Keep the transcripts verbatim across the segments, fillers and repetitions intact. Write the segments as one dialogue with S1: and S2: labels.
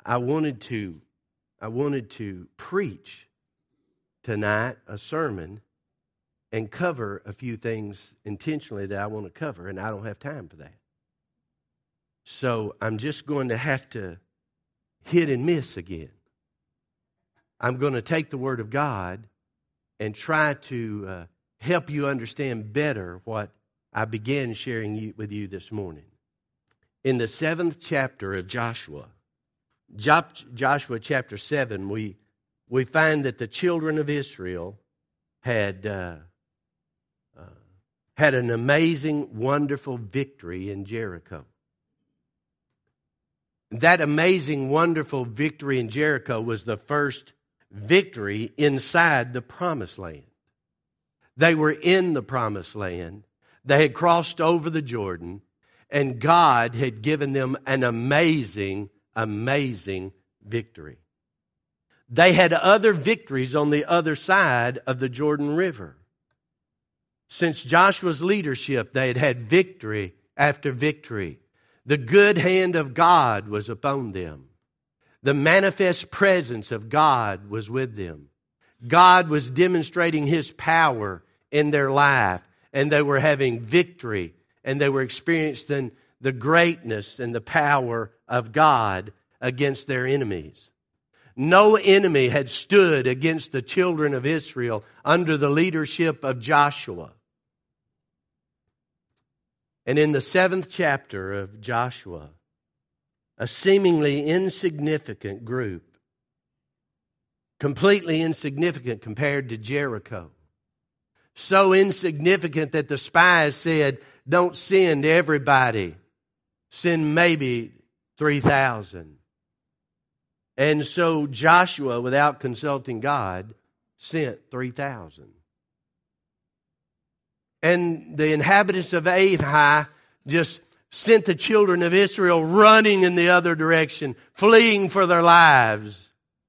S1: I wanted to, I wanted to preach tonight a sermon and cover a few things intentionally that I want to cover, and I don't have time for that. So I'm just going to have to hit and miss again. I'm going to take the Word of God and try to uh, help you understand better what I began sharing you, with you this morning. In the seventh chapter of Joshua, jo- Joshua chapter seven, we we find that the children of Israel had uh, uh, had an amazing, wonderful victory in Jericho. That amazing, wonderful victory in Jericho was the first victory inside the Promised Land. They were in the Promised Land. They had crossed over the Jordan, and God had given them an amazing, amazing victory. They had other victories on the other side of the Jordan River. Since Joshua's leadership, they had had victory after victory. The good hand of God was upon them. The manifest presence of God was with them. God was demonstrating His power in their life, and they were having victory, and they were experiencing the greatness and the power of God against their enemies. No enemy had stood against the children of Israel under the leadership of Joshua. And in the seventh chapter of Joshua, a seemingly insignificant group, completely insignificant compared to Jericho, so insignificant that the spies said, don't send everybody, send maybe three thousand. And so Joshua, without consulting God, sent three thousand. And the inhabitants of Ai just sent the children of Israel running in the other direction, fleeing for their lives.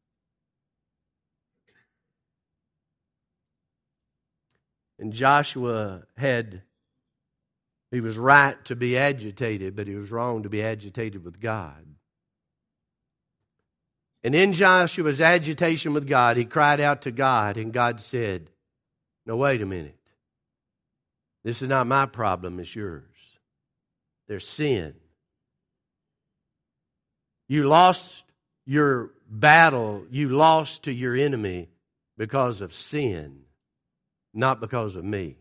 S1: And Joshua had, he was right to be agitated, but he was wrong to be agitated with God. And in Joshua's agitation with God, he cried out to God, and God said, no, wait a minute. This is not my problem, it's yours. There's sin. You lost your battle, you lost to your enemy because of sin, not because of me.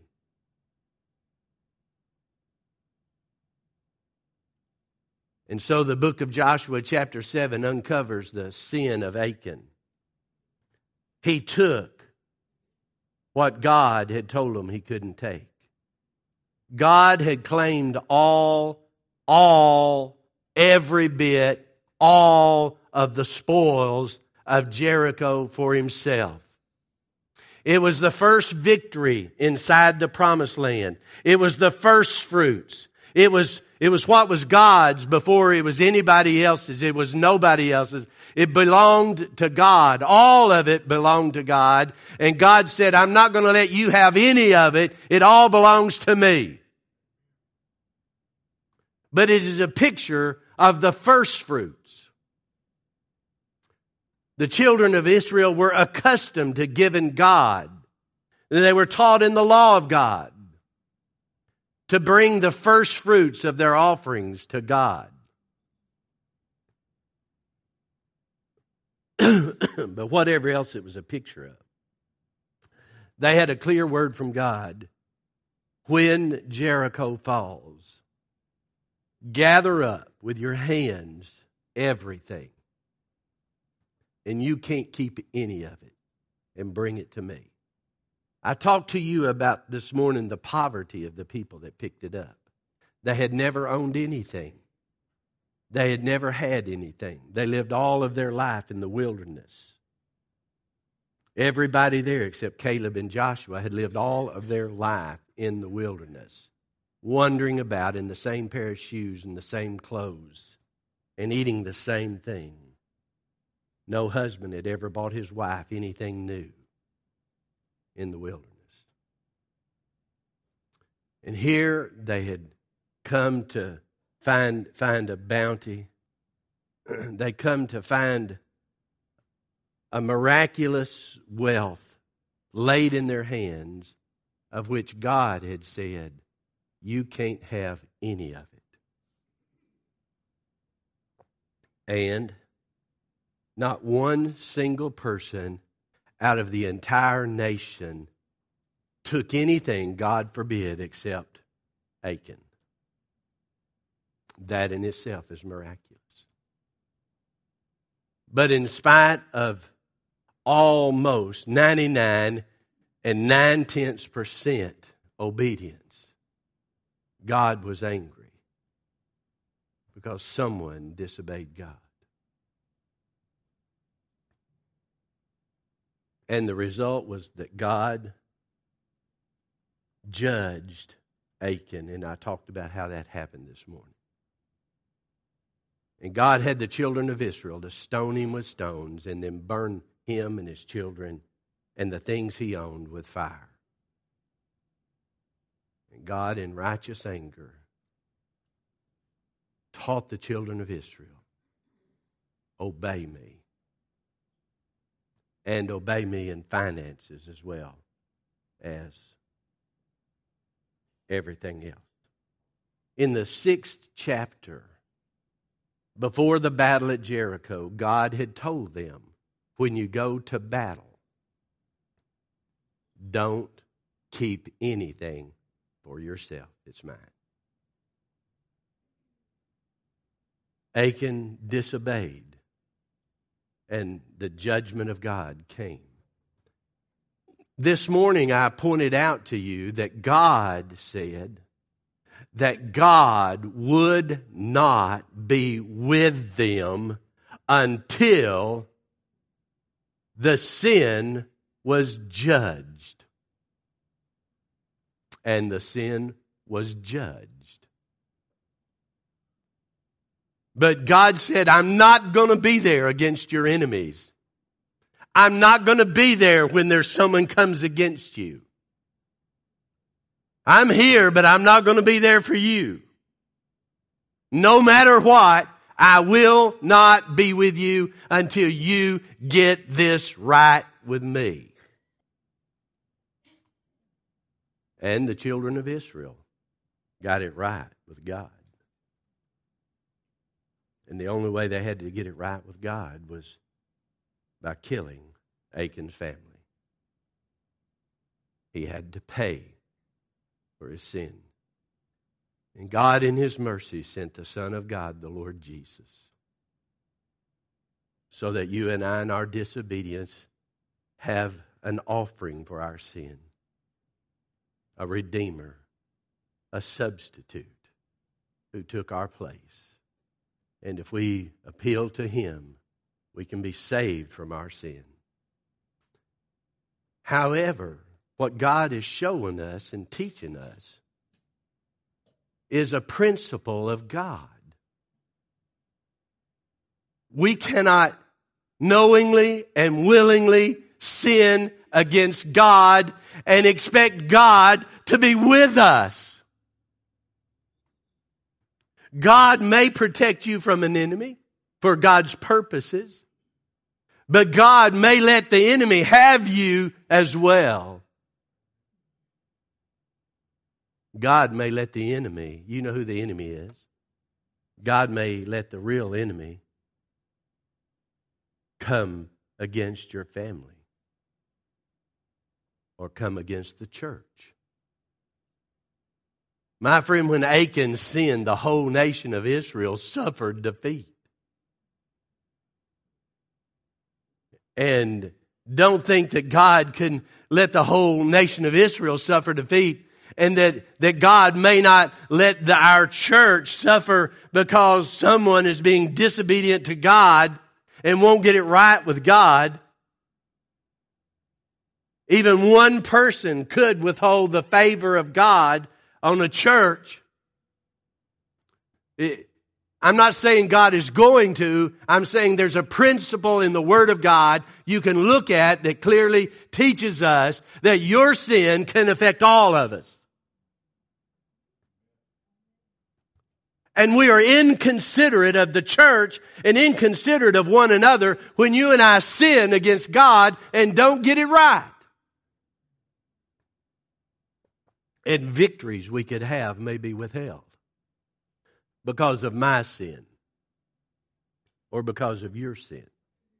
S1: And so the book of Joshua chapter seven uncovers the sin of Achan. He took what God had told him he couldn't take. God had claimed all, all, every bit, all of the spoils of Jericho for himself. It was the first victory inside the Promised Land. It was the first fruits. It was, it was what was God's before it was anybody else's. It was nobody else's. It belonged to God. All of it belonged to God. And God said, I'm not going to let you have any of it. It all belongs to me. But it is a picture of the first fruits. The children of Israel were accustomed to giving God. They were taught in the law of God to bring the first fruits of their offerings to God. But whatever else it was a picture of. They had a clear word from God. When Jericho falls, gather up with your hands everything. And you can't keep any of it, and bring it to me. I talked to you about this morning the poverty of the people that picked it up. They had never owned anything. They had never had anything. They lived all of their life in the wilderness. Everybody there except Caleb and Joshua had lived all of their life in the wilderness, wandering about in the same pair of shoes and the same clothes and eating the same thing. No husband had ever bought his wife anything new in the wilderness. And here they had come to find, find a bounty they come to find a miraculous wealth laid in their hands, of which God had said, you can't have any of it. And not one single person out of the entire nation took anything, God forbid, except Achan. That in itself is miraculous. But in spite of almost ninety-nine and nine-tenths percent obedience, God was angry because someone disobeyed God. And the result was that God judged Achan, and I talked about how that happened this morning. And God had the children of Israel to stone him with stones and then burn him and his children and the things he owned with fire. And God, in righteous anger, taught the children of Israel, obey me. And obey me in finances as well as everything else. In the sixth chapter, before the battle at Jericho, God had told them, when you go to battle, don't keep anything for yourself. It's mine. Achan disobeyed, and the judgment of God came. This morning I pointed out to you that God said that God would not be with them until the sin was judged. And the sin was judged. But God said, I'm not going to be there against your enemies. I'm not going to be there when there's someone comes against you. I'm here, but I'm not going to be there for you. No matter what, I will not be with you until you get this right with me. And the children of Israel got it right with God. And the only way they had to get it right with God was by killing Achan's family. He had to pay for his sin. And God in his mercy sent the Son of God, the Lord Jesus, so that you and I in our disobedience have an offering for our sin, a Redeemer, a substitute who took our place. And if we appeal to him, we can be saved from our sin. However, what God is showing us and teaching us is a principle of God. We cannot knowingly and willingly sin against God and expect God to be with us. God may protect you from an enemy for God's purposes, but God may let the enemy have you as well. God may let the enemy, you know who the enemy is. God may let the real enemy come against your family or come against the church. My friend, when Achan sinned, the whole nation of Israel suffered defeat. And don't think that God can let the whole nation of Israel suffer defeat, and that, that God may not let the, our church suffer because someone is being disobedient to God and won't get it right with God. Even one person could withhold the favor of God on a church. It, I'm not saying God is going to. I'm saying there's a principle in the Word of God you can look at that clearly teaches us that your sin can affect all of us. And we are inconsiderate of the church and inconsiderate of one another when you and I sin against God and don't get it right. And victories we could have may be withheld because of my sin or because of your sin.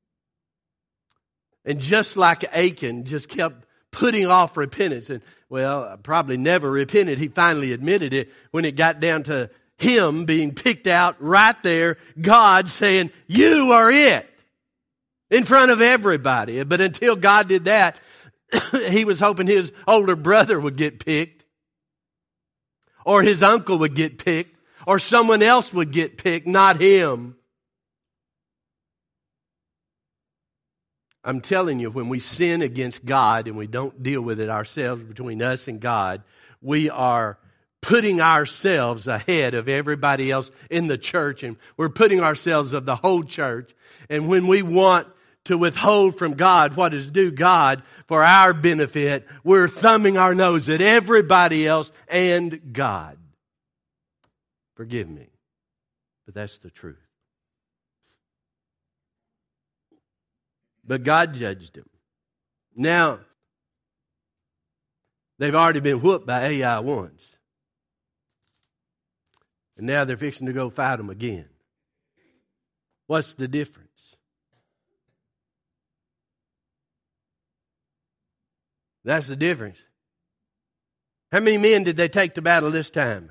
S1: And just like Achan just kept putting off repentance, and well, probably never repented. He finally admitted it when it got down to him being picked out right there, God saying, you are it, in front of everybody. But until God did that, he was hoping his older brother would get picked, or his uncle would get picked, or someone else would get picked, not him. I'm telling you, when we sin against God and we don't deal with it ourselves between us and God, we are putting ourselves ahead of everybody else in the church, and we're putting ourselves of the whole church. And when we want to withhold from God what is due God for our benefit, we're thumbing our nose at everybody else and God. Forgive me, but that's the truth. But God judged him. Now, they've already been whooped by Ai once. And now they're fixing to go fight them again. What's the difference? That's the difference. How many men did they take to battle this time?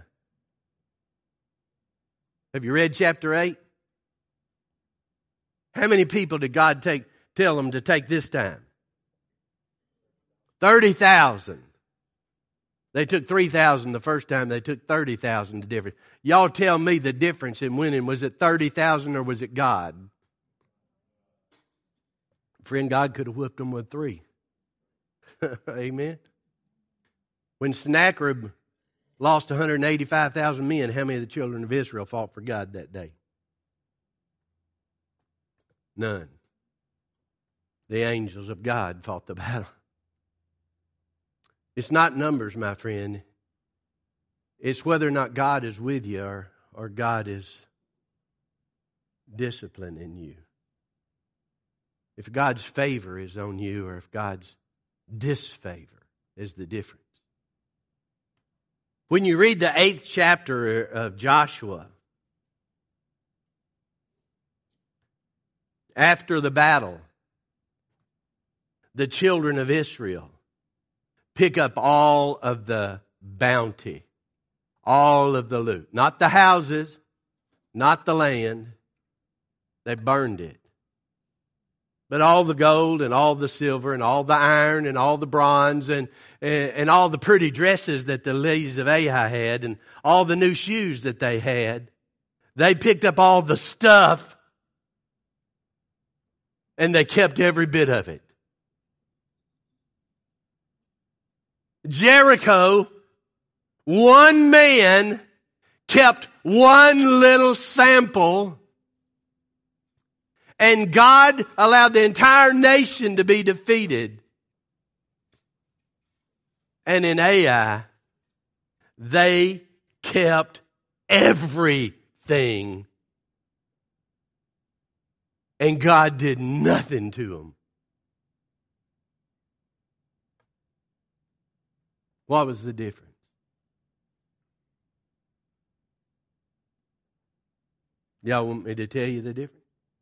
S1: Have you read chapter eight? How many people did God take, tell them to take this time? thirty thousand. They took three thousand the first time. They took thirty thousand the difference. Y'all tell me the difference in winning. Was it thirty thousand or was it God? Friend, God could have whipped them with three. Amen. When Sennacherib lost one hundred eighty-five thousand men, how many of the children of Israel fought for God that day? None. The angels of God fought the battle. It's not numbers, my friend. It's whether or not God is with you, or, or God is disciplining you. If God's favor is on you, or if God's disfavor is the difference. When you read the eighth chapter of Joshua, after the battle, the children of Israel pick up all of the bounty, all of the loot. Not the houses, not the land. They burned it. But all the gold and all the silver and all the iron and all the bronze and, and, and all the pretty dresses that the ladies of Ai had and all the new shoes that they had. They picked up all the stuff and they kept every bit of it. Jericho, one man kept one little sample, and God allowed the entire nation to be defeated. And in Ai, they kept everything, and God did nothing to them. What was the difference? Y'all want me to tell you the difference?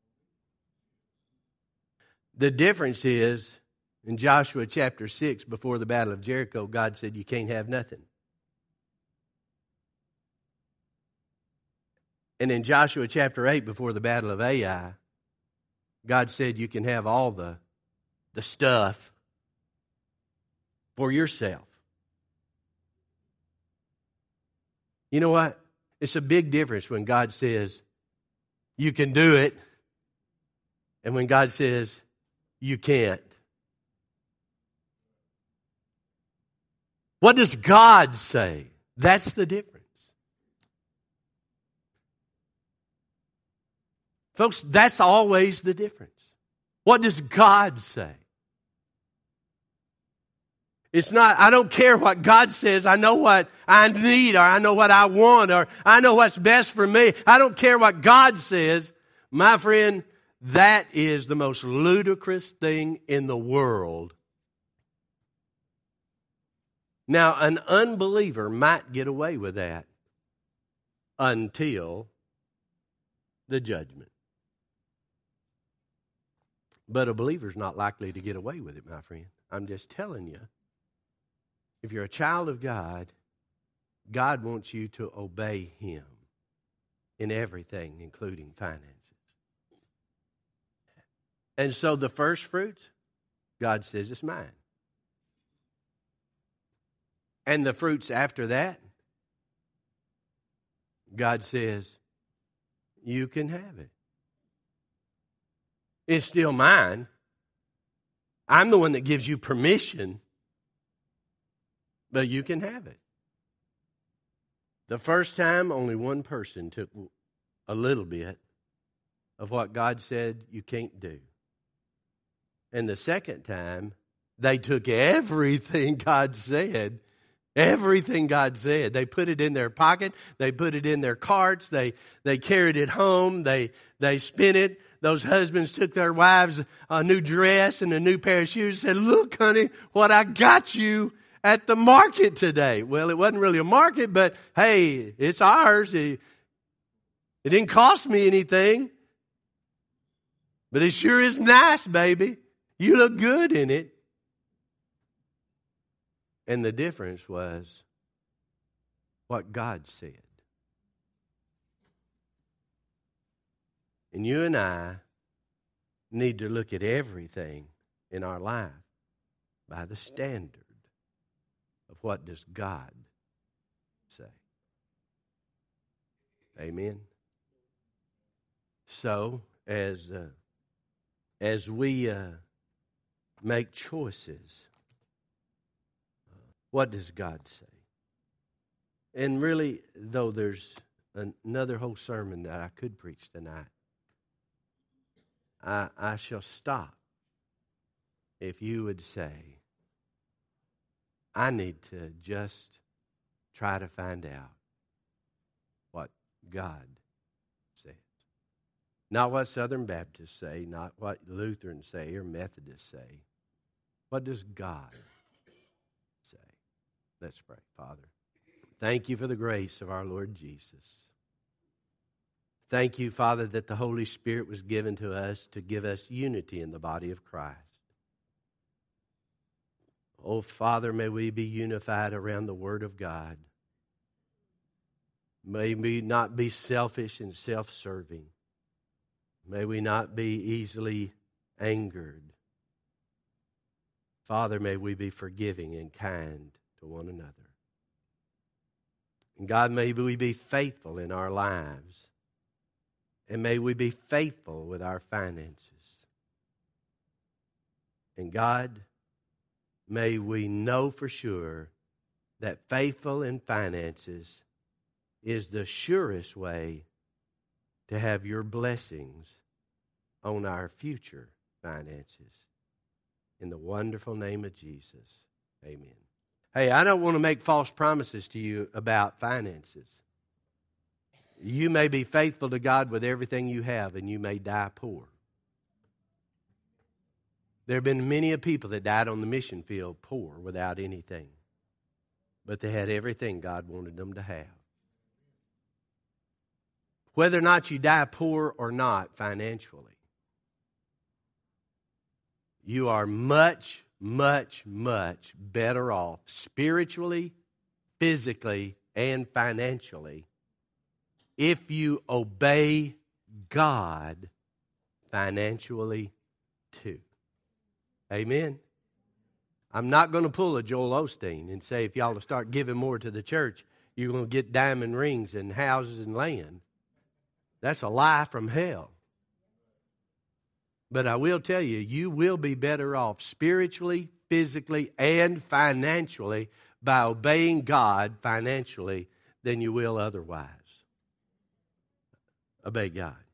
S1: The difference is, in Joshua chapter six, before the battle of Jericho, God said you can't have nothing. And in Joshua chapter eight, before the battle of Ai, God said you can have all the, the stuff for yourself. You know what? It's a big difference when God says you can do it and when God says you can't. What does God say? That's the difference. Folks, that's always the difference. What does God say? It's not, I don't care what God says. I know what I need, or I know what I want, or I know what's best for me. I don't care what God says. My friend, that is the most ludicrous thing in the world. Now, an unbeliever might get away with that until the judgment. But a believer's not likely to get away with it, my friend. I'm just telling you. If you're a child of God, God wants you to obey Him in everything, including finances. And so the first fruits, God says it's mine. And the fruits after that, God says, you can have it. It's still mine. I'm the one that gives you permission, but you can have it. The first time, only one person took a little bit of what God said you can't do. And the second time, they took everything God said. Everything God said. They put it in their pocket. They put it in their carts. They they carried it home. They they spent it. Those husbands took their wives a new dress and a new pair of shoes and said, look, honey, what I got you at the market today. Well, it wasn't really a market, but hey, it's ours. It, it didn't cost me anything. But it sure is nice, baby. You look good in it. And the difference was what God said. And you and I need to look at everything in our life by the standard of what does God say. Amen. So as uh, as we uh, make choices, what does God say? And really, though there's another whole sermon that I could preach tonight, I, I shall stop if you would say, I need to just try to find out what God says. Not what Southern Baptists say, not what Lutherans say or Methodists say. What does God say? Let's pray. Father, thank you for the grace of our Lord Jesus. Thank you, Father, that the Holy Spirit was given to us to give us unity in the body of Christ. Oh, Father, may we be unified around the Word of God. May we not be selfish and self-serving. May we not be easily angered. Father, may we be forgiving and kind to one another. And God, may we be faithful in our lives. And may we be faithful with our finances. And God, may we know for sure that faithful in finances is the surest way to have your blessings on our future finances. In the wonderful name of Jesus, amen. Hey, I don't want to make false promises to you about finances. You may be faithful to God with everything you have, and you may die poor. There have been many a people that died on the mission field poor without anything. But they had everything God wanted them to have. Whether or not you die poor or not financially, you are much, much, much better off spiritually, physically, and financially if you obey God financially too. Amen. I'm not going to pull a Joel Osteen and say if y'all will start giving more to the church, you're going to get diamond rings and houses and land. That's a lie from hell. But I will tell you, you will be better off spiritually, physically, and financially by obeying God financially than you will otherwise. Obey God.